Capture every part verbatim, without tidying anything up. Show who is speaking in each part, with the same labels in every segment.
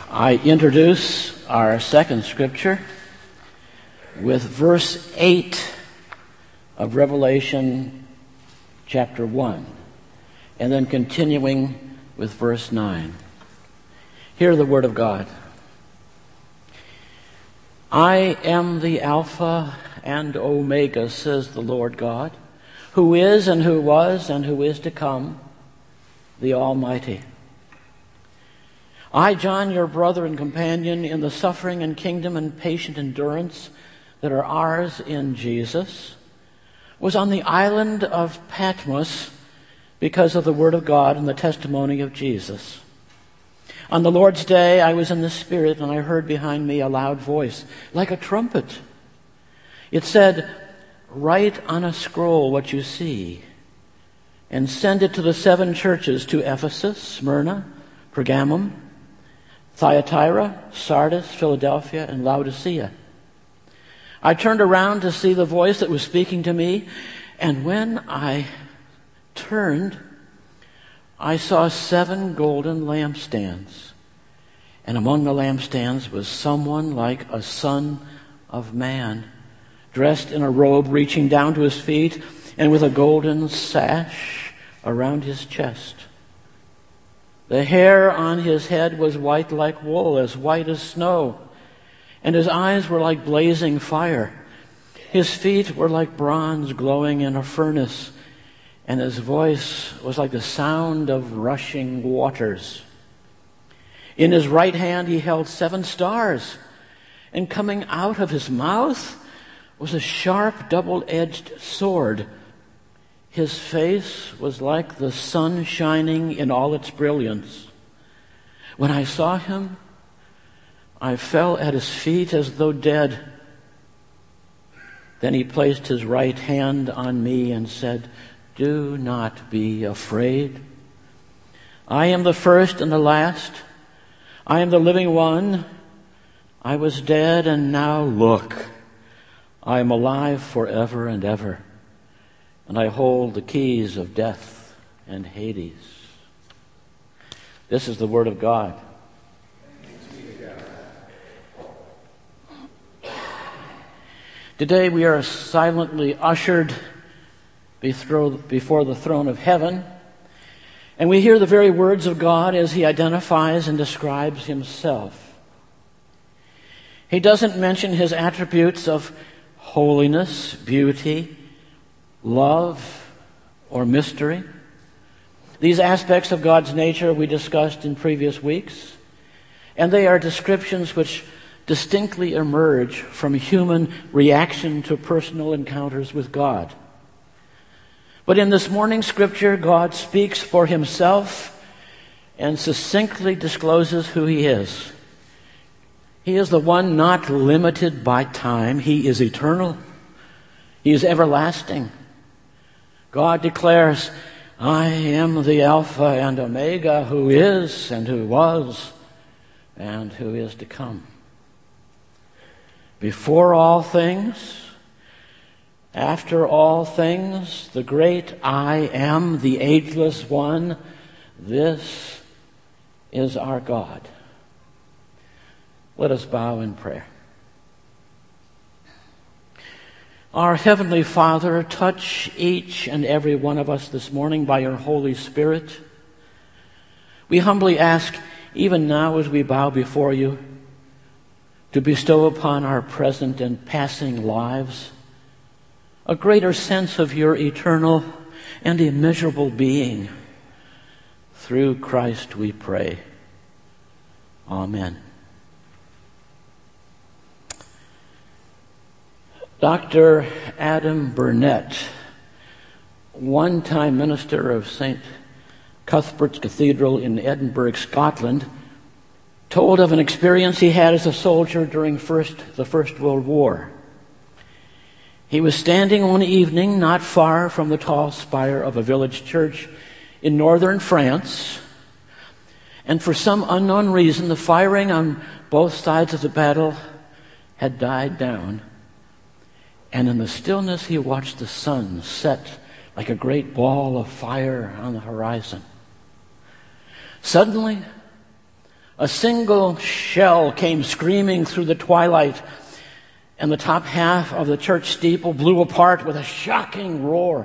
Speaker 1: I introduce our second scripture with verse eight of Revelation chapter one, and then continuing with verse nine. Hear the word of God. I am the Alpha and Omega, says the Lord God, who is and who was and who is to come, the Almighty. I, John, your brother and companion in the suffering and kingdom and patient endurance that are ours in Jesus, was on the island of Patmos because of the word of God and the testimony of Jesus. On the Lord's day, I was in the Spirit, and I heard behind me a loud voice, like a trumpet. It said, "Write on a scroll what you see, and send it to the seven churches, to Ephesus, Smyrna, Pergamum, Thyatira, Sardis, Philadelphia, and Laodicea." I turned around to see the voice that was speaking to me, and when I turned, I saw seven golden lampstands, and among the lampstands was someone like a son of man, dressed in a robe reaching down to his feet, and with a golden sash around his chest. The hair on his head was white like wool, as white as snow, and his eyes were like blazing fire. His feet were like bronze glowing in a furnace, and his voice was like the sound of rushing waters. In his right hand he held seven stars, and coming out of his mouth was a sharp double-edged sword. His face was like the sun shining in all its brilliance. When I saw him, I fell at his feet as though dead. Then he placed his right hand on me and said, "Do not be afraid. I am the first and the last. I am the living one. I was dead, and now look, I am alive forever and ever. And I hold the keys of death and Hades." This is the word of God. Today we are silently ushered before the throne of heaven, and we hear the very words of God as he identifies and describes himself. He doesn't mention his attributes of holiness, beauty, love, or mystery. These aspects of God's nature we discussed in previous weeks, and they are descriptions which distinctly emerge from human reaction to personal encounters with God. But in this morning's scripture, God speaks for himself and succinctly discloses who he is. He is the one not limited by time. He is eternal. He is everlasting. God declares, "I am the Alpha and Omega, who is and who was and who is to come." Before all things, after all things, the great I am, the ageless one, this is our God. Let us bow in prayer. Our Heavenly Father, touch each and every one of us this morning by your Holy Spirit. We humbly ask, even now as we bow before you, to bestow upon our present and passing lives a greater sense of your eternal and immeasurable being. Through Christ we pray. Amen. Doctor Adam Burnett, one-time minister of Saint Cuthbert's Cathedral in Edinburgh, Scotland, told of an experience he had as a soldier during first, the First World War. He was standing one evening not far from the tall spire of a village church in northern France, and for some unknown reason, the firing on both sides of the battle had died down. And in the stillness, he watched the sun set like a great ball of fire on the horizon. Suddenly, A single shell came screaming through the twilight, and the top half of the church steeple blew apart with a shocking roar.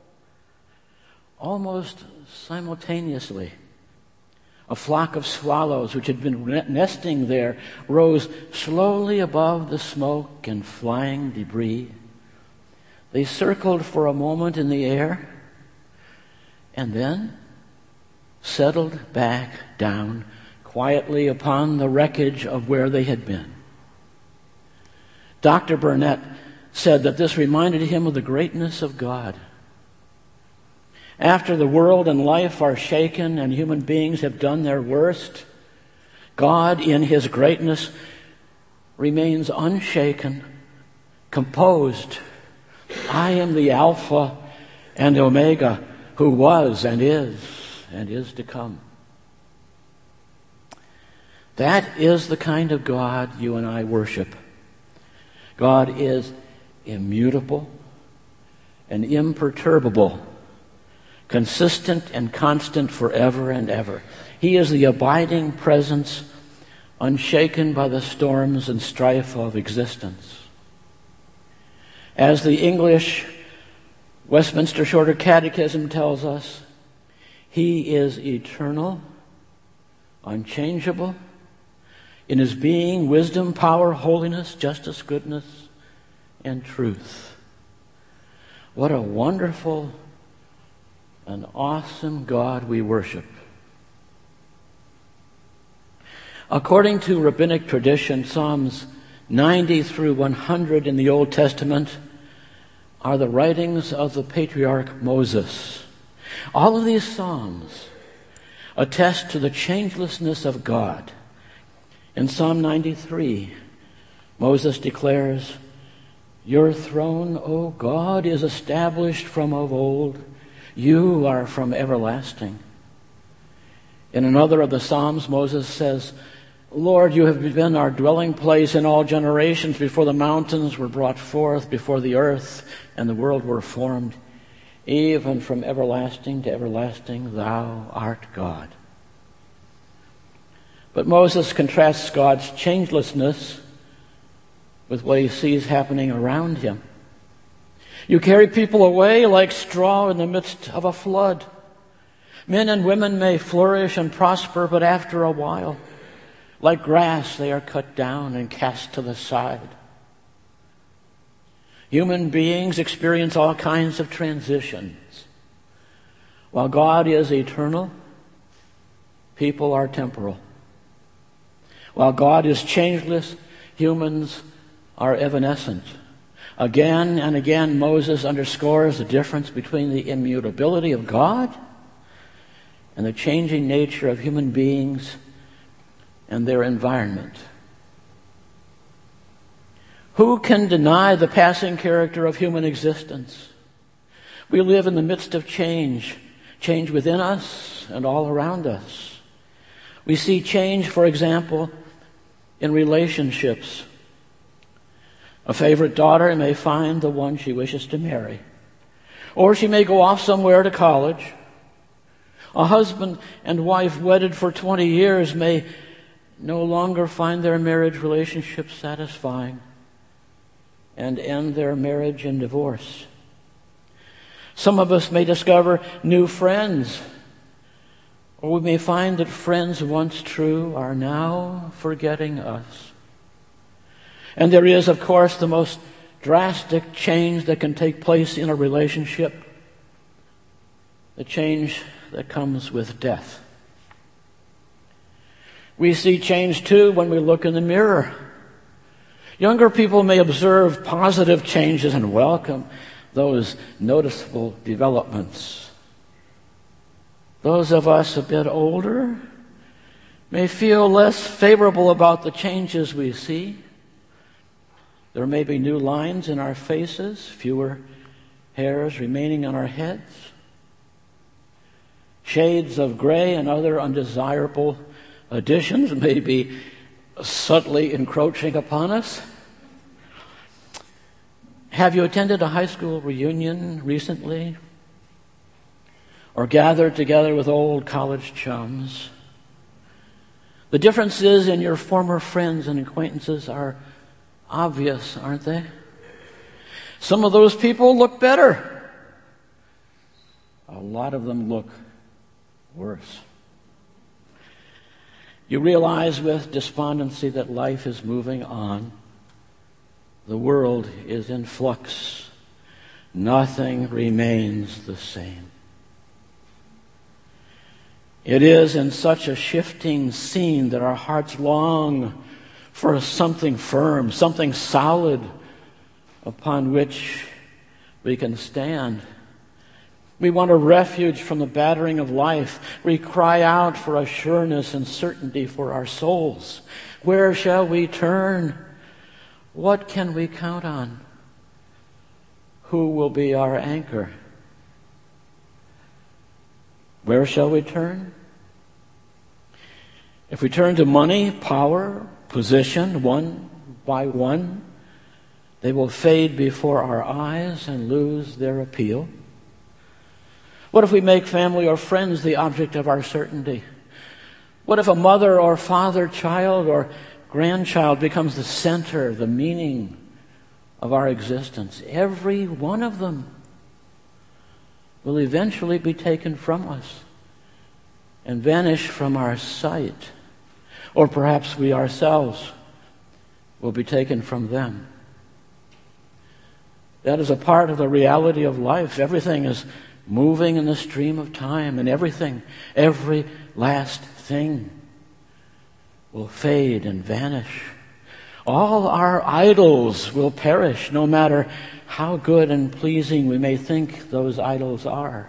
Speaker 1: Almost simultaneously, a flock of swallows which had been nesting there rose slowly above the smoke and flying debris. They circled for a moment in the air and then settled back down quietly upon the wreckage of where they had been. Doctor Burnett said that this reminded him of the greatness of God. After the world and life are shaken and human beings have done their worst, God in His greatness remains unshaken, composed. I am the Alpha and Omega, who was and is and is to come. That is the kind of God you and I worship. God is immutable and imperturbable, consistent and constant forever and ever. He is the abiding presence, unshaken by the storms and strife of existence. As the English Westminster Shorter Catechism tells us, He is eternal, unchangeable, in His being, wisdom, power, holiness, justice, goodness, and truth. What a wonderful and awesome God we worship. According to rabbinic tradition, Psalms ninety through one hundred in the Old Testament are the writings of the patriarch Moses. All of these psalms attest to the changelessness of God. In Psalm ninety-three, Moses declares, Your throne, O God, is established from of old. You are from everlasting. In another of the Psalms, Moses says, Lord, you have been our dwelling place in all generations before the mountains were brought forth, before the earth and the world were formed. Even from everlasting to everlasting, thou art God. But Moses contrasts God's changelessness with what he sees happening around him. You carry people away like straw in the midst of a flood. Men and women may flourish and prosper, but after a while, like grass, they are cut down and cast to the side. Human beings experience all kinds of transitions. While God is eternal, people are temporal. While God is changeless, humans are evanescent. Again and again, Moses underscores the difference between the immutability of God and the changing nature of human beings and their environment. Who can deny the passing character of human existence? We live in the midst of change, change within us and all around us. We see change, for example, in relationships. A favorite daughter may find the one she wishes to marry, or she may go off somewhere to college. A husband and wife wedded for twenty years may no longer find their marriage relationship satisfying and end their marriage in divorce. Some of us may discover new friends, or we may find that friends once true are now forgetting us. And there is, of course, the most drastic change that can take place in a relationship, the change that comes with death. We see change, too, when we look in the mirror. Younger people may observe positive changes and welcome those noticeable developments. Those of us a bit older may feel less favorable about the changes we see. There may be new lines in our faces, fewer hairs remaining on our heads, shades of gray and other undesirable additions may be subtly encroaching upon us. Have you attended a high school reunion recently? Or gathered together with old college chums? The differences in your former friends and acquaintances are obvious, aren't they? Some of those people look better. A lot of them look worse. You realize with despondency that life is moving on. The world is in flux. Nothing remains the same. It is in such a shifting scene that our hearts long for something firm, something solid upon which we can stand. We want a refuge from the battering of life. We cry out for a sureness and certainty for our souls. Where shall we turn? What can we count on? Who will be our anchor? Where shall we turn? If we turn to money, power, position, one by one, they will fade before our eyes and lose their appeal. What if we make family or friends the object of our certainty? What if a mother or father, child or grandchild becomes the center, the meaning of our existence? Every one of them will eventually be taken from us and vanish from our sight. Or perhaps we ourselves will be taken from them. That is a part of the reality of life. Everything is moving in the stream of time, and everything, every last thing will fade and vanish. All our idols will perish, no matter how good and pleasing we may think those idols are.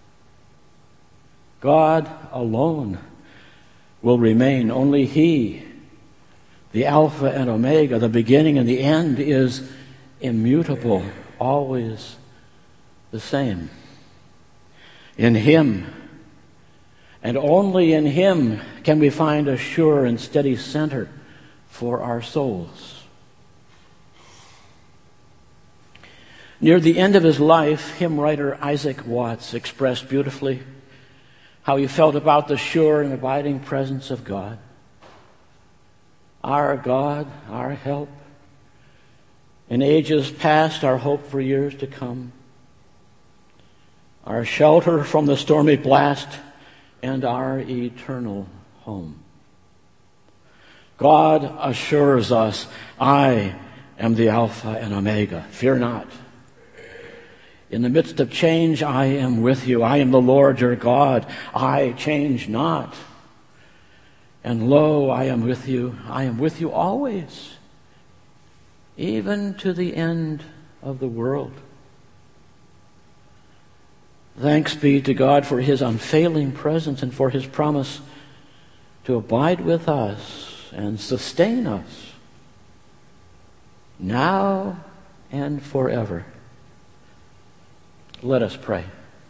Speaker 1: God alone will remain. Only He, the Alpha and Omega, the beginning and the end, is immutable, always the same. In Him, and only in Him, can we find a sure and steady center for our souls. Near the end of his life, hymn writer Isaac Watts expressed beautifully how he felt about the sure and abiding presence of God. Our God, our help, in ages past, our hope for years to come, our shelter from the stormy blast, and our eternal home. God assures us, I am the Alpha and Omega. Fear not. In the midst of change, I am with you. I am the Lord your God. I change not. And lo, I am with you. I am with you always, even to the end of the world. Thanks be to God for His unfailing presence and for His promise to abide with us and sustain us now and forever. Let us pray.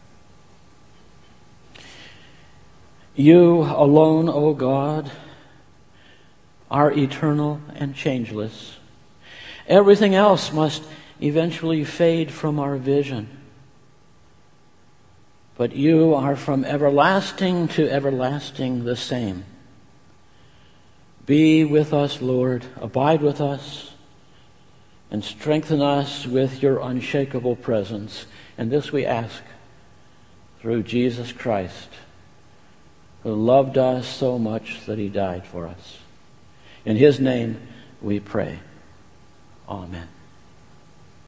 Speaker 1: You alone, O God, are eternal and changeless. Everything else must eventually fade from our vision. But you are from everlasting to everlasting the same. Be with us, Lord. Abide with us and strengthen us with your unshakable presence. And this we ask through Jesus Christ, who loved us so much that He died for us. In His name we pray. Amen.